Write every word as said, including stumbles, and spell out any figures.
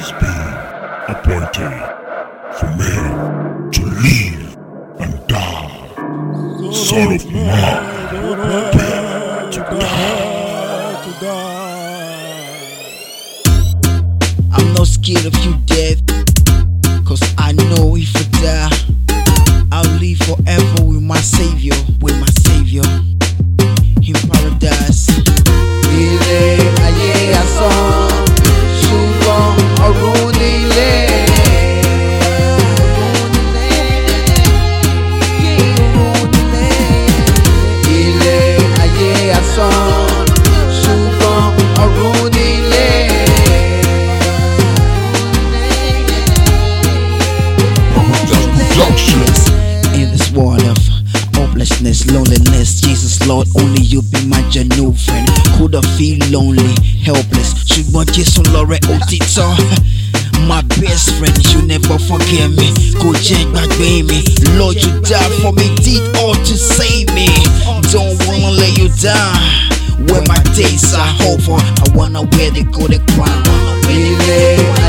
has been appointed for men to live and die. Son of man, prepare to die. I'm not scared of you, death, cause I know if I die, I'll live forever with my savior, with my savior in paradise. Ilé ayé asán, ṣùgbọ́n ọ̀run nílé. Ilé ayé asán, ṣùgbọ́n ọ̀run nílé. In this world of hopelessness, loneliness, Jesus Lord, only you be my genuine friend. Could I feel lonely, helpless? Ṣùgbọ́n Jésù lọ́rẹ́ òtítọ́. My best friend, you never forget me. Kò jẹ́ gbàgbé mi. Lord, you died for me, did all to save me. Don't wanna let you down. Where my days are over, I wanna wear the golden crown. Ilé